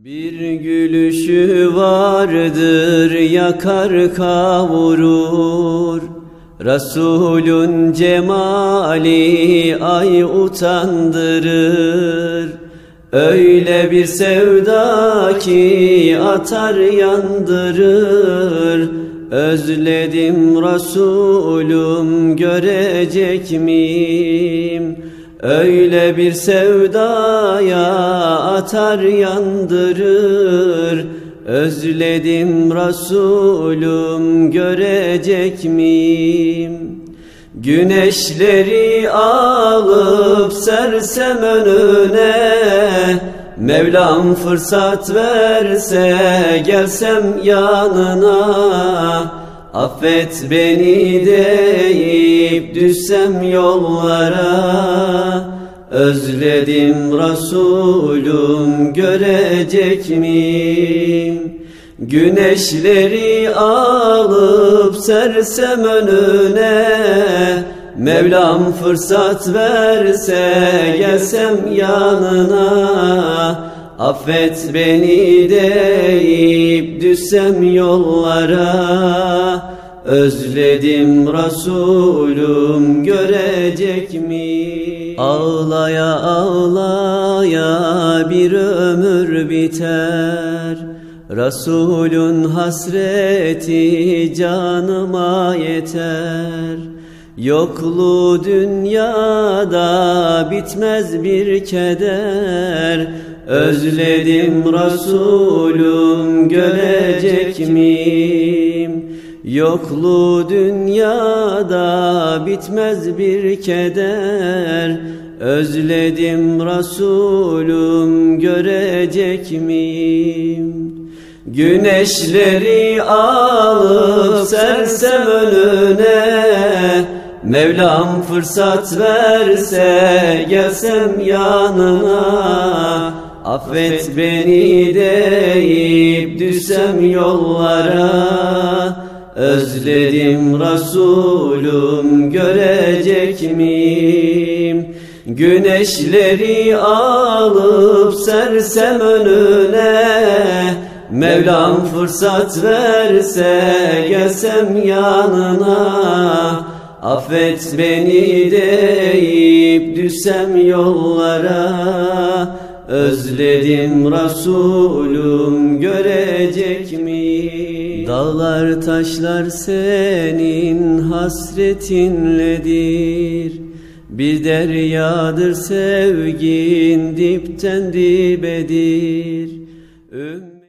Bir gülüşü vardır yakar kavurur, Resulün cemali ay utandırır. Öyle bir sevda ki atar yandırır, özledim Resulüm görecek miyim? Öyle bir sevdaya atar yandırır, özledim Resulüm görecek miyim? Güneşleri alıp sersem önüne, Mevlam fırsat verse gelsem yanına, affet beni deyip düşsem yollara, özledim Resulüm görecek miyim? Güneşleri alıp sersem önüne, Mevlam fırsat verse gelsem yanına, affet beni deyip düşsem yollara, özledim Resulüm görecek mi? Ağlaya ağlaya bir ömür biter, Resulün hasreti canıma yeter. Yokluğu dünyada bitmez bir keder, özledim Resulüm görecek miyim? Yokluğu dünyada bitmez bir keder, özledim Resulüm görecek miyim? Güneşleri alıp sersem önüne, Mevlam fırsat verse gelsem yanına, affet beni deyip düşsem yollara, özledim Resulüm görecek miyim? Güneşleri alıp sersem önüne, Mevlam fırsat verse gelsem yanına, affet beni deyip düşsem yollara, özledim Resulüm görecek mi? Dağlar taşlar senin hasretinledir, bir deryadır sevgin dipten dibedir.